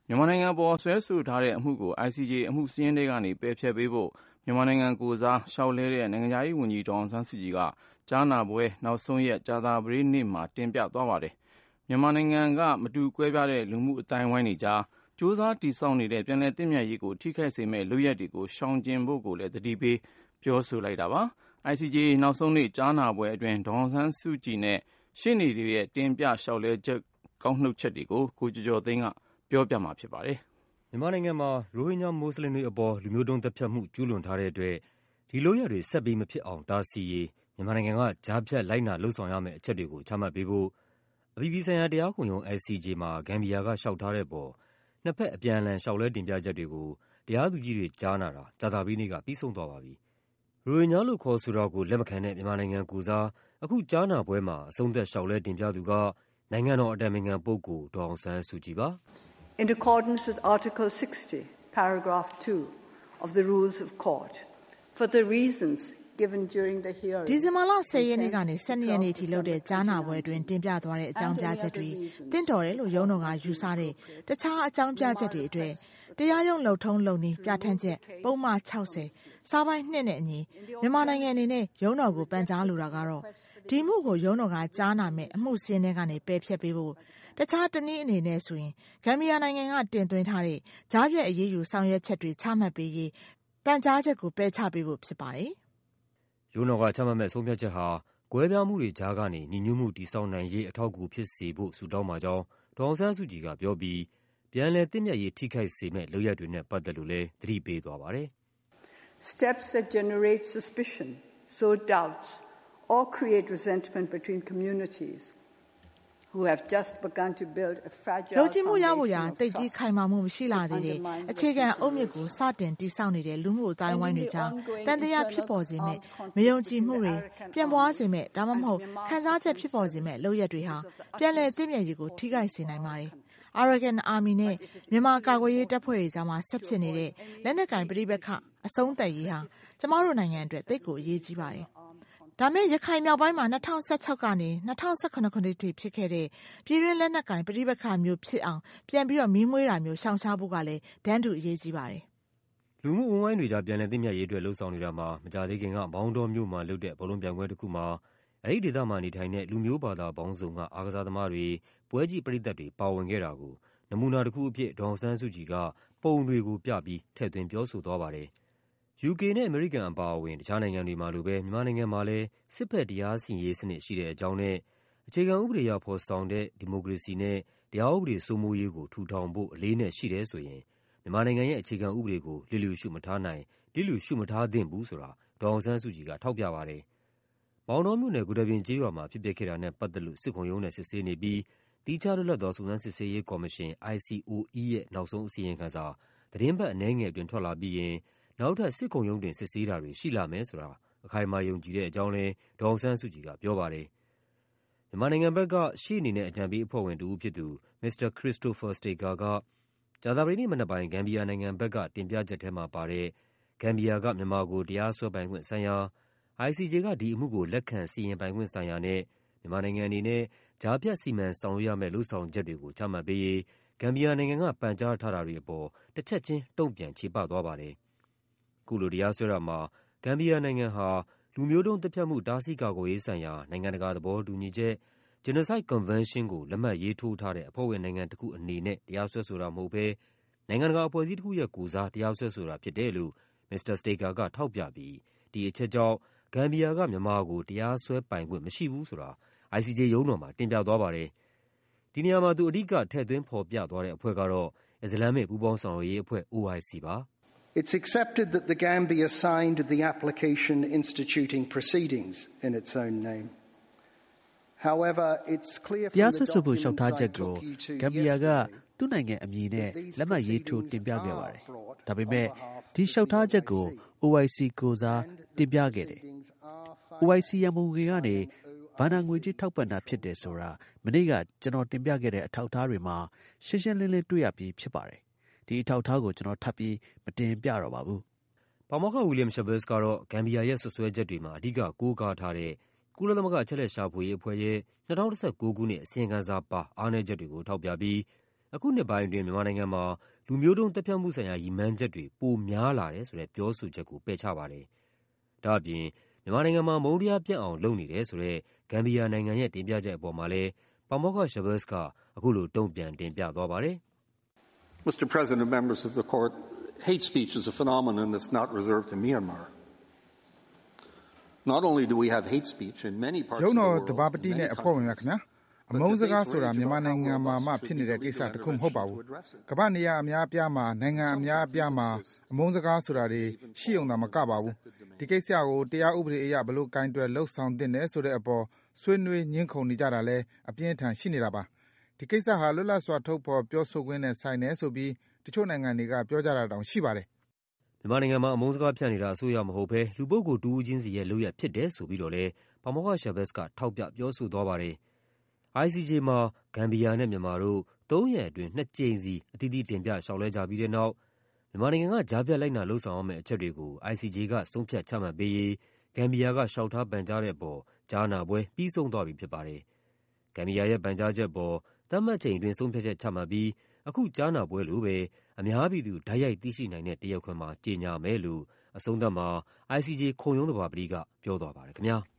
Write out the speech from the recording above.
မြန်မာနိုင်ငံပေါ်စွဲဆိုထားတဲ့အမှုကို ICJ အမှုစာရင်းထဲကနေပယ်ဖျက်ပေးဖို့မြန်မာနိုင်ငံကိုယ်စားလျှောက်လဲတဲ့နိုင်ငံခြားရေးဝန်ကြီးဒေါ်အောင်ဆန်းစုကြည်ကကြားနာပွဲနောက်ဆုံးရက်ကြာသပတေးနေ့မှာတင်ပြသွားပါတယ်။မြန်မာနိုင်ငံကမတူကွဲပြားတဲ့လူမှုအသိုင်းအဝိုင်းတွေကြားကြိုးစားတည်ဆောက်နေတဲ့ပြန်လည်သင့်မြတ်ရေးကိုထိခိုက်စေမယ့်လုပ်ရပ်တွေကိုရှောင်ကျဉ်ဖို့ကိုလည်းသတိပေးပြောဆိုလိုက်တာပါ။ ICJ နောက်ဆုံးနေ့ကြားနာပွဲအတွင်းဒေါ်အောင်ဆန်းစုကြည်နဲ့ရှေ့နေတွေရဲ့တင်ပြလျှောက်လဲချက်ကောက်နှုတ်ချက်တွေကိုကိုကျော်ကျော်သိန်းကပြောပြမှာဖြစ်ပါတယ်။မြန်မာနိုင်ငံမှာရိုဟင်ဂျာမွတ်စလင်တွေအပေါ်လူမျိုးတုံးသတ်ဖြတ်မှုကျူးလွန်ထားတဲ့အတွက်ဒီလုပ်ရပ်တွေဆက်ပြီးမဖြစ်အောင်တားဆီးရေးမြန်မာနိုင်ငံကကြားဖြတ်လိုက်နာလုပ်ဆောင်ရမယ့်အချက်တွေကိုချမှတ်ပေးဖို့အပြည်ပြည်ဆိုင်ရာတရားခုံရုံး ICJ မှာဂမ်ဘီယာကလျှောက်ထားတဲ့အပေါ်နှစ်ဖက်အပြန်အလှန်လျှောက်လဲတင်ပြချက်တွေကိုတရားသူကြီးတွေကြားနာတာကြာသပတေးနေ့ကပြီးဆုံးသွားပါပြီ။ရိုဟင်ဂျာလို့ခေါ်ဆိုတာကိုလက်မခံတဲ့မြန်မာနိုင်ငံကိုယ်စားအခုကြားနာပွဲမှာအဆုံးသတ်လျှောက်လဲတင်ပြသူကနိုင်ငံတော်အတိုင်ပင်ခံပုဂ္ဂိုလ်ဒေါ်အောင်ဆန်းစုကြည်ပါ။ In accordance with Article 60, paragraph 2 of the Rules of Court, for the reasons given during the hearing. ဒီဇင်ဘာလ10ရက်နေ့ကနေ12ရက်နေ့ထိလုပ်တဲ့ကြားနာပွဲတွင်တင်ပြသွားတဲ့အကြောင်းပြချက်တွေတင့်တော်တယ်လို့ရုံးတော်ကယူဆတဲ့တခြားအကြောင်းပြချက်တွေအတွက်တရားရုံးလှုပ်ထုံးလုပ်နည်းပြဋ္ဌာန်းချက်ပုံမှန်60စာပိုင်း2နဲ့အညီမြန်မာနိုင်ငံအနေနဲ့ရုံးတော်ကိုပန်ကြားလိုတာကတော့ဒီမှုကိုရုံးတော်ကကြားနာမဲ့အမှုစင်းတွေကနေပယ်ဖျက်ပေးဖို့တခြားတနည်းအနေနဲ့ဆိုရင်ဂမ်ဘီယာနိုင်ငံကတင်သွင်းထားတဲ့ကြားပြတ်အရေးယူဆောင်ရွက်ချက်တွေချမှတ်ပေးရေးပန်ကြားချက်ကိုပယ်ချပေးဖို့ဖြစ်ပါတယ်။ရုံးတော်ကချမှတ်မဲ့ဆုံးဖြတ်ချက်ဟာကွဲပြားမှုတွေကြားကနေညီညွတ်မှုတည်ဆောက်နိုင်ရေးအထောက်အကူဖြစ်စေဖို့ဆုတောင်းပါကြောင်းဒေါ်အောင်ဆန်းစုကြည်ကပြောပြီးပြန်လည်သင့်မြတ်ရေးထိခိုက်စေမဲ့လုပ်ရပ်တွေနဲ့ပတ်သက်လို့လည်းသတိပေးသွားပါတယ်။ Steps that generate suspicion, sow doubts or create resentment between communities who have just begun to build a fragile လုံခြုံမှုရဖို့ရာတိတ်ကြီးခိုင်မာမှုမရှိလာသေးတဲ့အခြေခံအုတ်မြစ်ကိုစတင်တည်ဆောက်နေတဲ့လူမှုအတိုင်းဝိုင်းတွေကြားတန်တရားဖြစ်ပေါ်စေမဲ့မယုံကြည်မှုတွေပြန့်ပွားစေမဲ့ဒါမှမဟုတ်ခံစားချက်ဖြစ်ပေါ်စေမဲ့လုပ်ရပ်တွေဟာပြန်လည်သင့်မြတ်ရေးကိုထိခိုက်စေနိုင်ပါတယ်။ Arakan Army နဲ့မြန်မာကာကွယ်ရေးတပ်ဖွဲ့တွေကြားမှာဆက်ဖြစ်နေတဲ့လက်နက်ကင်ပဋိပက္ခအဆုံးသတ်ရေးဟာကျမတို့နိုင်ငံအတွက်သိပ်ကိုအရေးကြီးပါတယ်။ဒါမဲ့ရခိုင်မြောက်ပိုင်းမှာ2016ကနေ2018ခုနှစ်ထိဖြစ်ခဲ့တဲ့ပြည်တွင်းလက်နက်ကင်ပဋိပက္ခမျိုးဖြစ်အောင်ပြန်ပြီးမီးမွေးတာမျိုးရှောင်ရှားဖို့ကလည်းတန်းတူအရေးကြီးပါတယ်။လူမှုအဝန်းဝိုင်းတွေကြားပြန်လည်သင့်မြတ်ရေးအတွက်လှုံ့ဆော်နေတာမှာမကြာသေးခင်ကမောင်းတော်မြို့မှာလုပ်တဲ့ဘောလုံးပြိုင်ပွဲတစ်ခုမှာအဲဒီဒေသမှာနေထိုင်တဲ့လူမျိုးဘာသာပေါင်းစုံကအားကစားသမားတွေပွဲကြည့်ပရိသတ်တွေပါဝင်ခဲ့တာကိုနမူနာတစ်ခုအဖြစ်ဒေါ်အောင်ဆန်းစုကြည်ကပုံတွေကိုပြပြီးထည့်သွင်းပြောဆိုသွားပါတယ်။ UK နဲ့အမေရိကန်အပါအဝင်တခြားနိုင်ငံတွေမှာလိုပဲမြန်မာနိုင်ငံမှာလည်းစစ်ဘက်တရားစီရင်ရေးစနစ်ရှိတဲ့အကြောင်းနဲ့အခြေခံဥပဒေအရဖော်ဆောင်တဲ့ဒီမိုကရေစီနဲ့တရားဥပဒေစိုးမိုးရေးကိုထူထောင်ဖို့အလေးအနက်ရှိတယ်ဆိုရင်မြန်မာနိုင်ငံရဲ့အခြေခံဥပဒေကိုလျစ်လျူရှုမထားနိုင်လျစ်လျူရှုမထားသင့်ဘူးဆိုတာဒေါ်အောင်ဆန်းစုကြည်ကထောက်ပြပါတယ်။မောင်တောမြို့နယ်ဂူတာပြင်ကျေးရွာမှာဖြစ်ပျက်ခဲ့တာနဲ့ပတ်သက်လို့စစ်ခုံရုံးနဲ့စစ်ဆေးနေပြီးသီးခြားလွတ်လပ်သောစုံစမ်းစစ်ဆေးရေးကော်မရှင် ICOE ရဲ့နောက်ဆုံးအစီရင်ခံစာသီတင်းပတ်အနည်းငယ်အတွင်းထွက်လာပြီးရင်နောက်ထပ်စစ်ခုံရုံးတင်စစ်ဆေးတာတွေရှိလာမယ်ဆိုတာအခိုင်အမာယုံကြည်တဲ့အကြောင်းလည်းဒေါ်အောင်ဆန်းစုကြည်ကပြောပါတယ်။မြန်မာနိုင်ငံဘက်ကရှေ့နေနဲ့အကြံပေးအဖွဲ့ဝင်တစ်ဦးဖြစ်သူမစ္စတာ Christopher Staker ကကြာသပတေးနေ့မနက်ပိုင်းဂမ်ဘီယာနိုင်ငံဘက်ကတင်ပြချက်ထဲမှာပါတဲ့ဂမ်ဘီယာကမြန်မာကိုတရားစွဲပိုင်ခွင့်ဆိုင်ရာ ICJ ကဒီအမှုကိုလက်ခံစီရင်ပိုင်ခွင့်ဆိုင်ရာနဲ့မြန်မာနိုင်ငံအနေနဲ့ကြားဖြတ်စီမံဆောင်ရွက်ရမယ့်လုပ်ဆောင်ချက်တွေကိုချမှတ်ပေးရေးဂမ်ဘီယာနိုင်ငံကပန်ကြားထားတာတွေအပေါ်တစ်ချက်ချင်းတုံ့ပြန်ချေပသွားပါတယ်။ခုလိုတရားစွဲတာမှာဂမ်ဘီယာနိုင်ငံဟာလူမျိုးတုံးသတ်ဖြတ်မှုတားဆီးကာကွယ်ရေးဆိုင်ရာနိုင်ငံတကာသဘောတူညီချက် Genocide Convention ကိုလက်မှတ်ရေးထိုးထားတဲ့အဖွဲ့ဝင်နိုင်ငံတစ်ခုအနေနဲ့တရားစွဲဆိုတာမဟုတ်ဘဲနိုင်ငံတကာအဖွဲ့အစည်းတစ်ခုရဲ့ကိုယ်စားတရားစွဲဆိုတာဖြစ်တယ်လို့မစ္စတာ Staker ကထောက်ပြပြီးဒီအချက်ကြောင့်ဂမ်ဘီယာကမြန်မာကိုတရားစွဲပိုင်ခွင့်မရှိဘူးဆိုတာ ICJ ရုံးတော်မှာတင်ပြသွားပါတယ်။ဒီနေရာမှာသူအဓိကထည့်သွင်းဖော်ပြသွားတဲ့အဖွဲ့ကတော့အစ္စလာမ်မစ်ပူးပေါင်းဆောင်ရွက်ရေးအဖွဲ့ OIC ပါ။ It's accepted that the Gambia signed the application instituting proceedings in its own name. However, it's clear from the document I took you to ဂမ်ဘီယာကသူ့နိုင်ငံအမည်နဲ့လက်မှတ်ရေးထိုးတင်ပြခဲ့ပါတယ်။ဒါပေမဲ့ဒီလျှောက်ထားချက်ကို OIC ကိုယ်စားတင်ပြခဲ့တယ်။ OIC ရမုံငွေကနေဘာနာငွေကြေးထောက်ပံ့တာဖြစ်တယ်ဆိုတာမနေ့ကကျွန်တော်တင်ပြခဲ့တဲ့အထောက်အထားတွေမှာရှင်းရှင်းလင်းလင်းတွေ့ရပြီးဖြစ်ပါတယ်။ဒီအထောက်အထားကိုကျွန်တော်ထပ်ပြီးမတင်ပြတော့ပါဘူး။ပါမောက္ခ William Schabas ကတော့ဂမ်ဘီယာရဲ့ဆွဆွဲချက်တွေမှာအဓိကကိုးကားထားတဲ့ကုလသမဂ္ဂအချက်အလက်ရှာဖွေရေးအဖွဲ့ရဲ့2019ခုနှစ်အစီရင်ခံစာပါအားနည်းချက်တွေကိုထောက်ပြပြီးအခုနှစ်ပိုင်းအတွင်းမြန်မာနိုင်ငံမှာလူမျိုးတုံးသတ်ဖြတ်မှုဆိုင်ရာရည်မှန်းချက်တွေပိုများလာတယ်ဆိုတဲ့ပြောဆိုချက်ကိုပယ်ချပါတယ်။ဒါ့အပြင်မြန်မာနိုင်ငံမှာမုန်းတရားပြန့်အောင်လုပ်နေတယ်ဆိုတဲ့ဂမ်ဘီယာနိုင်ငံရဲ့တင်ပြချက်အပေါ်မှာလည်းပါမောက္ခ Shabazz ကအခုလိုတုံ့ပြန်တင်ပြသွားပါတယ်။ Mr. President, members of the court, hate speech is a phenomenon that's not reserved to Myanmar. Not only do we have hate speech in many parts of the world. ရုံးတော်တဘာပတိနဲ့အဖွဲ့ဝင်များခင်ဗျာအမုန်းစကားဆိုတာမြန်မာနိုင်ငံမှာမှဖြစ်နေတဲ့ကိစ္စတစ်ခုမဟုတ်ပါဘူး။ကမ္ဘာနေရာအများအပြားမှာနိုင်ငံအများအပြားမှာအမုန်းစကားဆိုတာတွေရှိအောင်သာမကပါဘူး။ဒီကိစ္စကိုတရားဥပဒေအရဘလို့ကင်တွယ်လှုပ်ဆောင်တင်တယ်ဆိုတဲ့အပေါ်ဆွေးနွေးညှင်းခုန်နေကြတာလဲအပြင်းထန်ရှိနေတာပါ။ဒီကိစ္စဟာလွတ်လပ်စွာထုတ်ဖော်ပြောဆိုခွင့်နဲ့ဆိုင်တယ်ဆိုပြီးတချို့နိုင်ငံတွေကပြောကြတာတောင်ရှိပါတယ်။မြန်မာနိုင်ငံမှာအမုန်းစကားဖြန့်နေတာအစိုးရမဟုတ်ဘဲလူပုဂ္ဂိုလ်တူဦးချင်းစီရဲ့လုပ်ရပ်ဖြစ်တယ်ဆိုပြီးတော့လဲပါမောက္ခ Shabazz ကထောက်ပြပြောဆိုသွားပါတယ်။ ICJ မှာဂမ်ဘီယာနဲ့မြန်မာတို့3 ရက်အတွင်း2 ကြိမ်စီအသီးသီးတင်ပြလျှောက်လဲကြပြီးတဲ့နောက်မြန်မာနိုင်ငံကကြားဖြတ်လိုက်နာလုပ်ဆောင်ရမယ့်အချက်တွေကို ICJ ကဆုံးဖြတ်ချမှတ်ပေးရေးဂမ်ဘီယာကလျှောက်ထားပန်ကြားတဲ့အပေါ်ကြားနာပွဲပြီးဆုံးသွားပြီဖြစ်ပါတယ်။ဂမ်ဘီယာရဲ့ပန်ကြားချက်ပေါ်သတ်မှတ်ချိန်အတွင်းဆုံးဖြတ်ချက်ချမှတ်ပြီးအခုကြားနာပွဲလိုပဲအများပြည်သူတိုက်ရိုက်သိရှိနိုင်တဲ့တရားခွင်မှာကြေညာမယ်လို့အဆုံးသတ်မှာ ICJ ခုံရုံးသဘာပတိကပြောသွားပါတယ်ခင်ဗျာ။